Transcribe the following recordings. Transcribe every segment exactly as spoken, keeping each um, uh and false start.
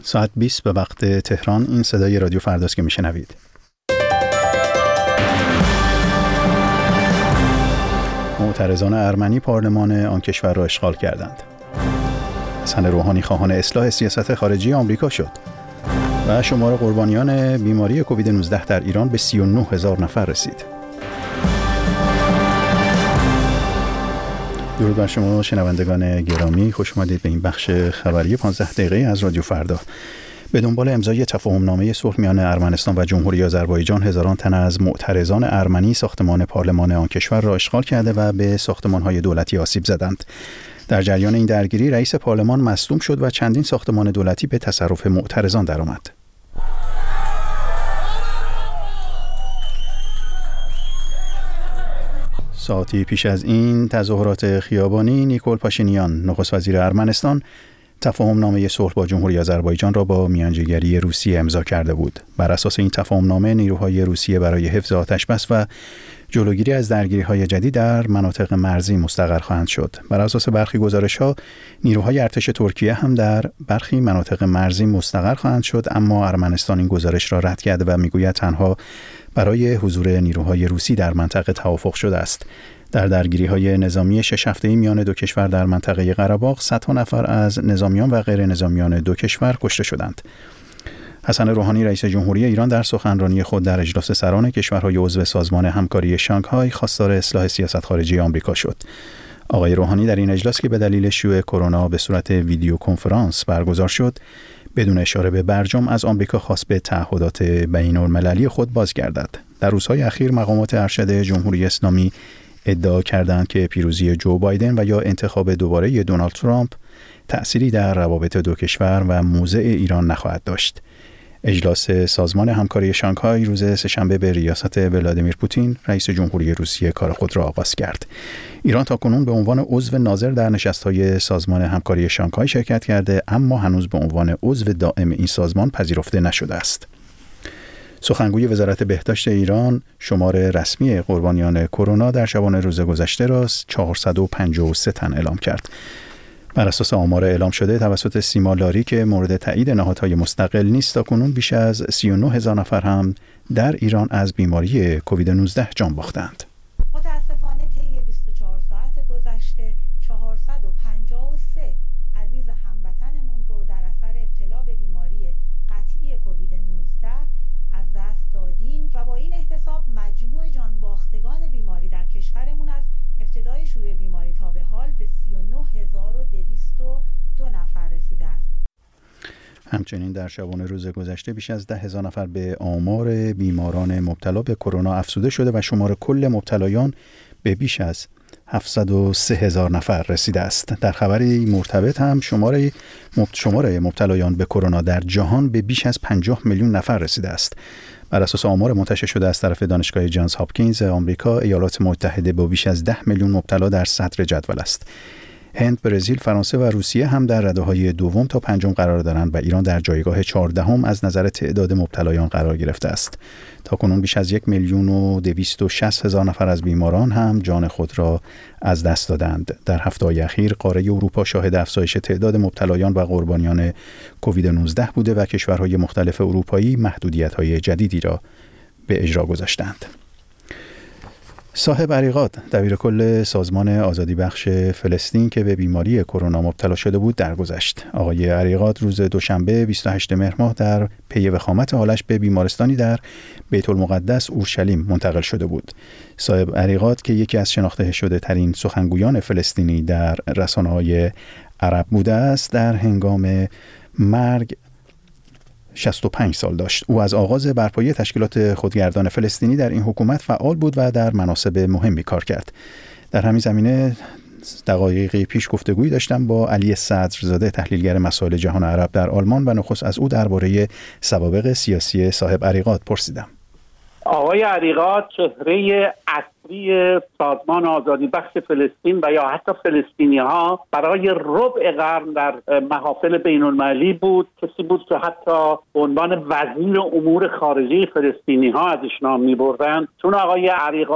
ساعت بیست به وقت تهران. این صدای رادیو فرداست که میشنوید. معترضان ارمنی پارلمان آن کشور را اشغال کردند. حسن روحانی خواهان اصلاح سیاست خارجی آمریکا شد. و شمار قربانیان بیماری کووید نوزده در ایران به سی و نه هزار نفر رسید. درود بر شما شنوندگان گرامی، خوش آمدید به این بخش خبری پانزده دقیقه از رادیو فردا. به دنبال امضای تفاهمنامه صلح میان ارمنستان و جمهوری آذربایجان، هزاران تن از معترضان ارمنی ساختمان پارلمان آن کشور را اشغال کرده و به ساختمان‌های دولتی آسیب زدند. در جریان این درگیری رئیس پارلمان مصدوم شد و چندین ساختمان دولتی به تصرف معترضان درآمد. ساعتی پیش از این تظاهرات خیابانی، نیکول پاشینیان نخست وزیر ارمنستان تفاهمنامه صلح با جمهوری آذربایجان را با میانجیگری روسیه امضا کرده بود. بر اساس این تفاهمنامه نیروهای روسیه برای حفظ آتش‌بس و جلوگیری از درگیری‌های جدید در مناطق مرزی مستقر خواهند شد. بر اساس برخی گزارش‌ها نیروهای ارتش ترکیه هم در برخی مناطق مرزی مستقر خواهند شد، اما ارمنستان این گزارش را رد کرده و میگوید تنها برای حضور نیروهای روسی در منطقه توافق شده است. در درگیری‌های نظامی شش هفته‌ای میان دو کشور در منطقه قره‌باغ، صدها نفر از نظامیان و غیر نظامیان دو کشور کشته شدند. حسن روحانی رئیس جمهوری ایران در سخنرانی خود در اجلاس سران کشورهای عضو سازمان همکاری شانگهای خواستار اصلاح سیاست خارجی آمریکا شد. آقای روحانی در این اجلاس که به دلیل شیوع کرونا به صورت ویدیو کنفرانس برگزار شد، بدون اشاره به برجام از آمریکا خواست به تعهدات بین‌المللی خود بازگردد. در روزهای اخیر مقامات ارشد جمهوری اسلامی ادعا کردند که پیروزی جو بایدن و یا انتخاب دوباره دونالد ترامپ تأثیری در روابط دو کشور و موضع ایران نخواهد داشت. اجلاس سازمان همکاری شانگهای روز سه‌شنبه به ریاست ولادیمیر پوتین رئیس جمهوری روسیه کار خود را آغاز کرد. ایران تاکنون به عنوان عضو ناظر در نشست‌های سازمان همکاری شانگهای شرکت کرده، اما هنوز به عنوان عضو دائم این سازمان پذیرفته نشده است. سخنگوی وزارت بهداشت ایران شمار رسمی قربانیان کرونا در شبانه روز گذشته را چهارصد و پنجاه و سه تن اعلام کرد. بر اساس آمار اعلام شده توسط سیما لاری که مورد تایید نهادهای مستقل نیست، تاکنون بیش از سی و نه هزار نفر هم در ایران از بیماری کووید نوزده جان باختند. متاسفانه طی بیست و چهار ساعت گذشته چهارصد و پنجاه و سه عزیز هموطنمون رو در اثر ابتلا به بیماری قطعی کووید نوزده از دست دادیم و با این احتساب مجموع جان باختگان بیماری در کشورمون از ابتدای شیوع بیماری تا به حال به سی و نه هزار و دویست و دو نفر رسیده است. همچنین در شبانه روز گذشته بیش از ده هزار نفر به آمار بیماران مبتلا به کرونا افزوده شده و شمار کل مبتلایان به بیش از هفتصد و سه هزار نفر رسیده است. در خبری مرتبط هم شماره شماره مبتلایان به کرونا در جهان به بیش از پنجاه میلیون نفر رسیده است. بر اساس آمار منتشر شده از طرف دانشگاه جانز هاپکینز آمریکا، ایالات متحده با بیش از ده میلیون مبتلا در صدر جدول است. هند، برزیل، فرانسه و روسیه هم در رده‌های دوم تا پنجم قرار دارند و ایران در جایگاه چهاردهم از نظر تعداد مبتلایان قرار گرفته است. تاکنون بیش از یک میلیون و دویست و شصت هزار نفر از بیماران هم جان خود را از دست دادند. در هفته‌های اخیر قاره اروپا شاهد افزایش تعداد مبتلایان و قربانیان کووید نوزده بوده و کشورهای مختلف اروپایی محدودیت‌های جدیدی را به اجرا گذاشتند. صاحب عریقات دبیر کل سازمان آزادی بخش فلسطین که به بیماری کرونا مبتلا شده بود درگذشت. آقای عریقات روز دوشنبه بیست و هشتم مهر ماه در پی وخامت حالش به بیمارستانی در بیت المقدس اورشلیم منتقل شده بود. صاحب عریقات که یکی از شناخته شده ترین سخنگویان فلسطینی در رسانه‌های عرب بوده است، در هنگام مرگ شصت و پنج سال داشت. او از آغاز برپایی تشکیلات خودگردان فلسطینی در این حکومت فعال بود و در مناصب مهمی کار کرد. در همین زمینه دقایقی پیش گفتگویی داشتم با علی صدرزاده، تحلیلگر مسائل جهان عرب در آلمان، و نخست از او درباره سوابق سیاسی صاحب عریقات پرسیدم. آقای عریقات چهره اصلی سازمان آزادی بخش فلسطین و یا حتی فلسطینی ها برای ربع قرن در محافل بین المللی بود. کسی بود که حتی به عنوان وزیر امور خارجه فلسطینی ها ازش نام می بردن، چون آقای عریقات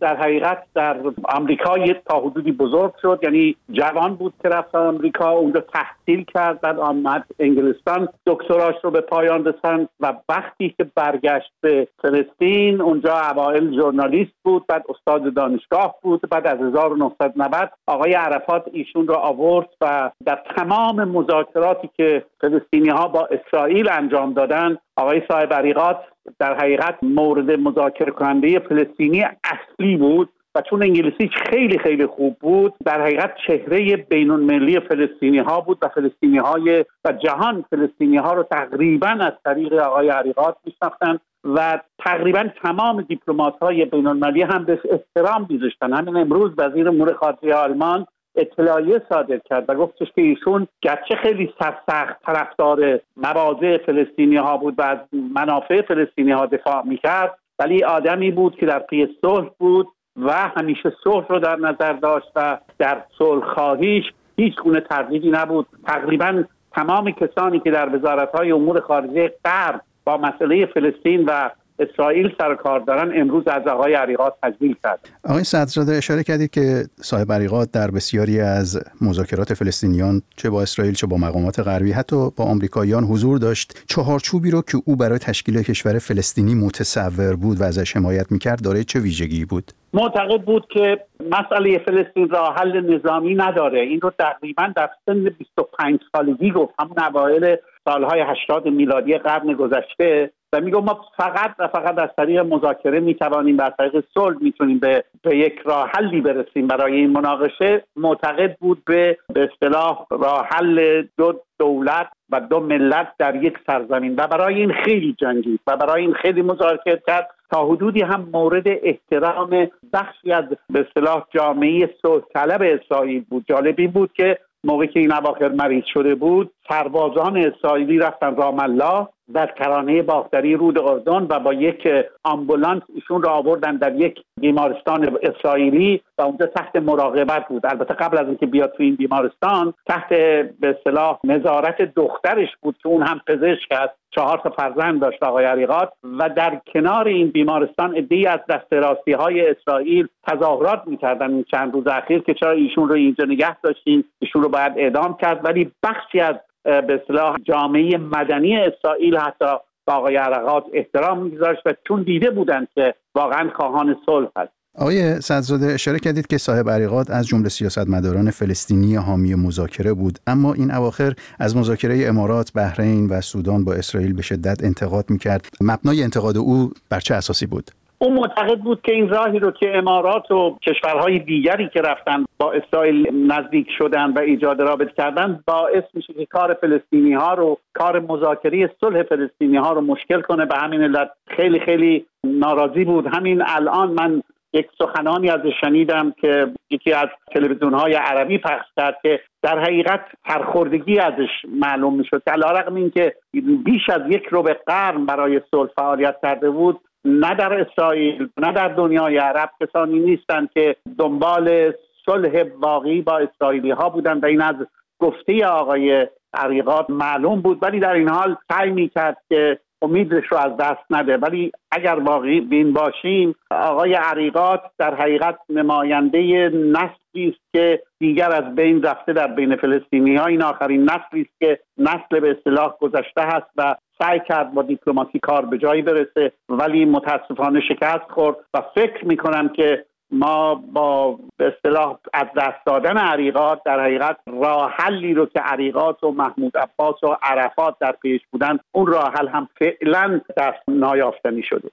در حقیقت در آمریکا تا حدودی بزرگ شد، یعنی جوان بود که رفت آمریکا، اونجا تحصیل کرد، بعد آمد انگلستان دکتراش رو به پایان رساند و وقتی که برگشت به فلسطین اونجا اوایل ژورنالیست بود، بعد استاد دانشگاه بود. بعد از هزار و نهصد و نود آقای عرفات ایشون رو آورد و در تمام مذاکراتی که فلسطینی‌ها با اسرائیل انجام دادن آقای صاحب عریقات در حقیقت مورد مذاکره کننده فلسطینی اصلی بود و چون انگلیسیش خیلی خیلی خوب بود در حقیقت چهره بین‌المللی فلسطینی‌ها بود و فلسطینی‌های و جهان فلسطینی‌ها رو تقریباً از طریق آقای عریقات می‌شناختن و تقریباً تمام دیپلمات‌های بین‌المللی هم به احترام می‌ذاشتن. همین امروز وزیر امور خارجه آلمان اطلاعیه صادر کرد و گفتش که ایشون گرچه خیلی سرسخت طرفدار مواضع فلسطینی‌ها بود و از منافع فلسطینی‌ها دفاع می‌کرد، ولی آدمی بود که در پی صلح بود و همیشه صلح رو در نظر داشت و در صلح خواهیش هیچ گونه تردیدی نبود. تقریباً تمام کسانی که در وزارت‌های امور خارجه غرب با مسئله فلسطین و اسرائیل سر کار دارن امروز از آقای عریقات تجلیل کرد. آقای صدرزاده اشاره کردید که صاحب عریقات در بسیاری از مذاکرات فلسطینیان چه با اسرائیل چه با مقامات غربی حتی با آمریکاییان حضور داشت. چهارچوبی رو که او برای تشکیل کشور فلسطینی متصور بود و ازش حمایت می‌کرد دارای چه ویژگی بود؟ معتقد بود که مسئله فلسطین راه حل نظامی نداره. این رو تقریبا در سن بیست و پنج سالگی گفت، همون اوایل سالهای هشتاد میلادی قرن گذشته، و میگم ما فقط و فقط از طریق مذاکره میتوانیم و از طریق صلح میتونیم به به یک راه حلی برسیم برای این مناقشه. معتقد بود به به اصطلاح راه حل دو دولت و دو ملت در یک سرزمین و برای این خیلی جنگید و برای این خیلی مذاکره کرد. تا حدودی هم مورد احترام بخشی از به اصطلاح جامعه صلح طلب اسرائیل بود. جالبی بود که موقعی که این اواخر مریض شده بود سربازان اسرائیلی رفتن رام الله در کرانه باختری رود اردن و با یک آمبولانس ایشون را آوردن در یک بیمارستان اسرائیلی و اونجا تحت مراقبت بود. البته قبل از اینکه بیاد تو این بیمارستان تحت به اصطلاح نظارت دخترش بود که اون هم پزشک است. چهار تا فرزند داشت آقای عریقات و در کنار این بیمارستان عده‌ای از دست راستی‌های اسرائیل تظاهرات می‌کردن این چند روز اخیر که چرا ایشون رو اینجا نگه داشتین، ایشون رو باید اعدام کرد. ولی بخشی از به اصطلاح جامعه مدنی اسرائیل حتی با آقای عریقات احترام می‌گذاشت و چون دیده بودند که واقعا خواهان صلح است. آقای صدرزاده اشاره کردید که صاحب عریقات از جمله سیاستمداران فلسطینی حامی مذاکره بود، اما این اواخر از مذاکره امارات، بحرین و سودان با اسرائیل به شدت انتقاد می‌کرد. مبنای انتقاد او بر چه اساسی بود؟ او معتقد بود که این راهی رو که امارات و کشورهای دیگری که رفتن با اسرائیل نزدیک شدن و ایجاد رابطه کردن باعث میشه که کار فلسطینی ها رو، کار مذاکره صلح فلسطینی ها رو مشکل کنه. به همین علت خیلی خیلی ناراضی بود. همین الان من یک سخنانی ازش شنیدم که یکی از تلویزیون‌های عربی پخش کرد که در حقیقت سرخوردگی ازش معلوم میشد که علیرغم اینکه بیش از یک ربع قرن برای صلح فعالیت کرده بود، نه در اسرائیل نه در دنیای عرب کسانی نیستند که دنبال صلح واقعی با اسرائیلی ها بودن و این از گفته آقای عریقات معلوم بود. ولی در این حال سعی میکرد که امیدش رو از دست نده. ولی اگر واقعی بین باشیم آقای عریقات در حقیقت نماینده نسلی است که دیگر از بین رفته در بین فلسطینی ها. این آخرین نسلی است که نسل به اصطلاح گذشته هست و سعی کرد با دیپلماسی کار به جایی برسه ولی متاسفانه شکست خورد و فکر میکنم که ما با به اصطلاح از دست دادن عریقات در حقیقت راه حلی رو که عریقات و محمود عباس و عرفات در پیش بودن اون راه حل هم فعلا دست نایافتنی شده.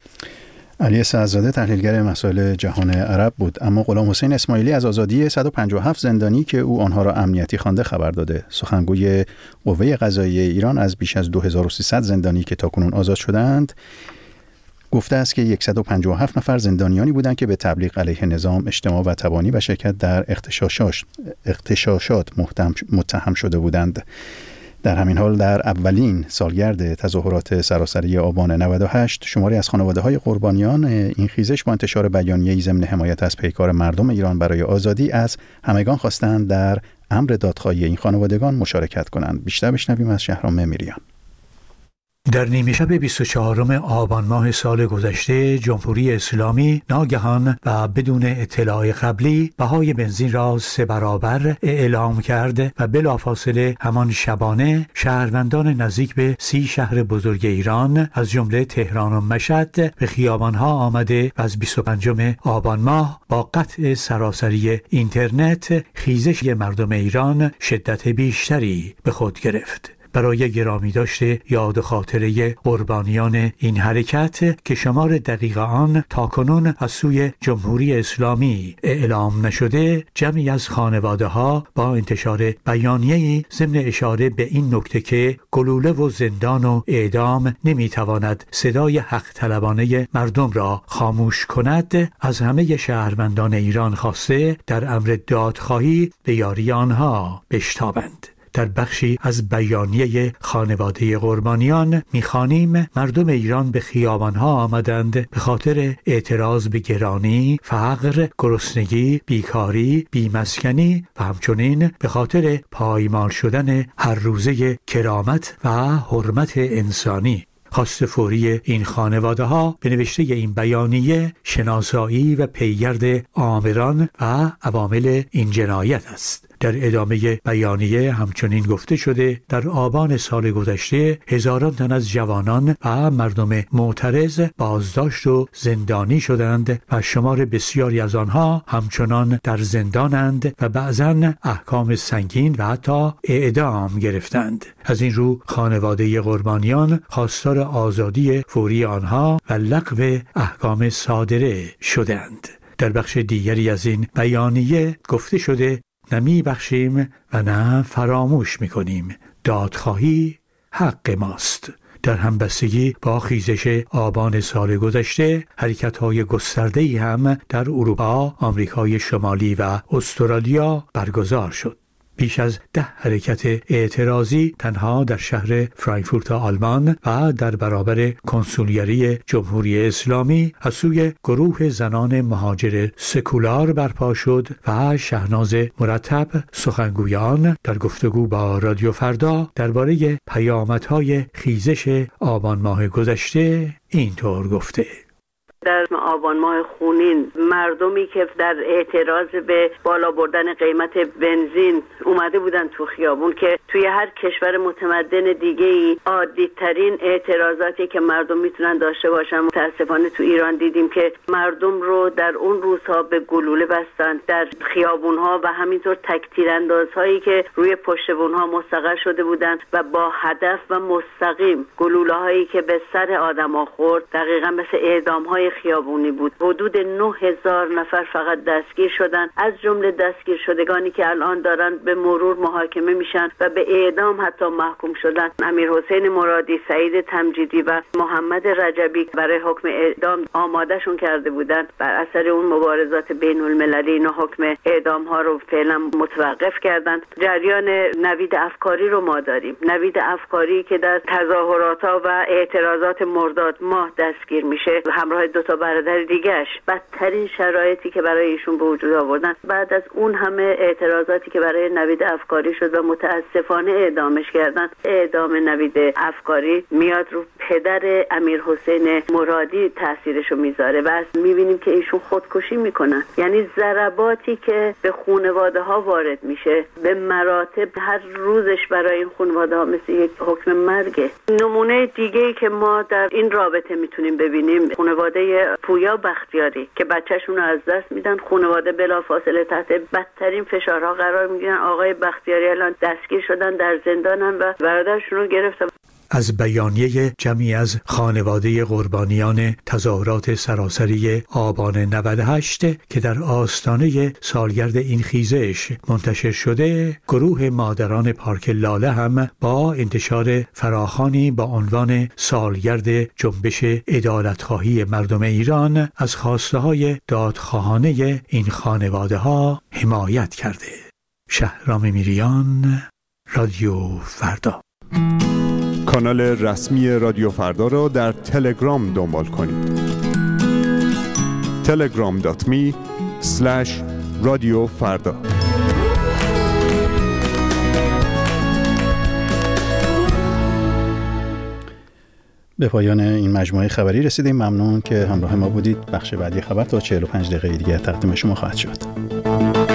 علی صدرزاده تحلیلگر مسائل جهان عرب بود. اما غلام حسین اسماعیلی از آزادی صد و پنجاه و هفت زندانی که او آنها را امنیتی خوانده خبر داده. سخنگوی قوه قضاییه ایران از بیش از دو هزار و سیصد زندانی که تاکنون آزاد شدند گفته است که صد و پنجاه و هفت نفر زندانیانی بودند که به تبلیغ علیه نظام، اجتماع و تبانی و شرکت در اغتشاشات اغتشاشات متهم شده بودند. در همین حال در اولین سالگرد تظاهرات سراسری آبان نود و هشت شماری از خانواده‌های قربانیان این خیزش با انتشار بیانیه‌ای ضمن حمایت از پیکار مردم ایران برای آزادی از همگان خواستند در امر دادخواهی این خانوادگان مشارکت کنند. بیشتر بشنویم از شهرام میریان. در نیمه شب بیست و چهارم آبان ماه سال گذشته جمهوری اسلامی ناگهان و بدون اطلاع قبلی بهای بنزین را سه برابر اعلام کرد و بلافاصله همان شبانه شهروندان نزدیک به سی شهر بزرگ ایران از جمله تهران و مشهد به خیابانها آمده و از بیست و پنجم آبان ماه با قطع سراسری اینترنت خیزش مردم ایران شدت بیشتری به خود گرفت. برای گرامی داشته یاد خاطره قربانیان این حرکت که شمار دقیق آن تاکنون از سوی جمهوری اسلامی اعلام نشده، جمعی از خانواده ها با انتشار بیانیه‌ای ضمن اشاره به این نکته که گلوله و زندان و اعدام نمیتواند صدای حق طلبانه مردم را خاموش کند، از همه شهروندان ایران خواسته در امر دادخواهی به یاری آنها بشتابند. در بخشی از بیانیه خانواده قربانیان می‌خوانیم مردم ایران به خیابان‌ها آمدند به خاطر اعتراض به گرانی، فقر، گرسنگی، بیکاری، بیمسکنی و همچنین به خاطر پایمال شدن هر روزه کرامت و حرمت انسانی. خواست فوری این خانواده ها به نوشته این بیانیه شناسایی و پیگرد آمران و عوامل این جنایت است. در ادامه بیانیه همچنین گفته شده در آبان سال گذشته هزاران تن از جوانان و مردم معترض بازداشت و زندانی شدند و شمار بسیاری از آنها همچنان در زندانند و بعضاً احکام سنگین و حتی اعدام گرفتند. از این رو خانواده قربانیان خواستار آزادی فوری آنها و لغو احکام صادره شدند. در بخش دیگری از این بیانیه گفته شده نمی بخشیم و نه فراموش می کنیم. دادخواهی حق ماست. در همبستگی با خیزش آبان سال گذشته حرکت‌های گسترده‌ای هم در اروپا، آمریکای شمالی و استرالیا برگزار شد. بیش از ده حرکت اعتراضی تنها در شهر فرانکفورت آلمان و در برابر کنسولگری جمهوری اسلامی از سوی گروه زنان مهاجر سکولار برپا شد و شهناز مرتب سخنگویان در گفتگو با رادیو فردا درباره پیامدهای خیزش آبان ماه گذشته اینطور گفته: در آبان ماه خونین مردمی که در اعتراض به بالا بردن قیمت بنزین اومده بودن تو خیابون که توی هر کشور متمدن دیگه ای عادی ترین اعتراضاتی که مردم میتونن داشته باشن، متاسفانه تو ایران دیدیم که مردم رو در اون روزها به گلوله بستن در خیابون ها و همینطور تکتیر اندازهایی که روی پشتبون ها مستقر شده بودن و با هدف و مستقیم گلوله هایی که به سر آدم ها خورد دقیقا مثل اعدام های خیابونی بود. حدود نه هزار نفر فقط دستگیر شدن، از جمله دستگیر شدگانی که الان دارن به مرور محاکمه میشن و به اعدام حتی محکوم شدن. امیر حسین مرادی، سعید تمجیدی و محمد رجبی برای حکم اعدام آمادهشون کرده بودن. بر اثر اون مبارزات بین المللی اینا حکم اعدام ها رو فعلا متوقف کردن. جریان نوید افکاری رو ما داریم. نوید افکاری که در تظاهرات ها و اعتراضات مرداد ماه دستگیر میشه همراه دو تا برادر دیگه‌اش. بدترین شرایطی که برای ایشون به وجود آوردن بعد از اون همه اعتراضاتی که برای نوید افکاری شد و متاسفانه اعدامش کردن. اعدام نوید افکاری میاد رو پدر امیر حسین مرادی تاثیرشو میذاره و میبینیم که ایشون خودکشی میکنن. یعنی ضرباتی که به خانواده ها وارد میشه به مراتب هر روزش برای این خانواده ها مثل یک حکم مرگه. نمونه دیگه‌ای که ما در این رابطه میتونیم ببینیم خانواده پویا بختیاری که بچه‌شون رو از دست میدن، خانواده بلافاصله تحت بدترین فشارها قرار میگیرن. آقای بختیاری الان دستگیر شدن، در زندانن و برادرشون رو گرفتن. از بیانیه جمعی از خانواده قربانیان تظاهرات سراسری آبان نود و هشت که در آستانه سالگرد این خیزش منتشر شده، گروه مادران پارک لاله هم با انتشار فراخوانی با عنوان سالگرد جنبش عدالتخواهی مردم ایران از خواسته‌های دادخواهانه این خانواده ها حمایت کرده. شهرام میریان، رادیو فردا. کانال رسمی رادیو فردا را در تلگرام دنبال کنید. تلگرام دات می اسلش رادیو فردا. به پایان این مجموعه خبری رسیدیم. ممنون که همراه ما بودید. بخش بعدی خبر تا چهل و پنج دقیقه دیگر تقدیم شما خواهد شد.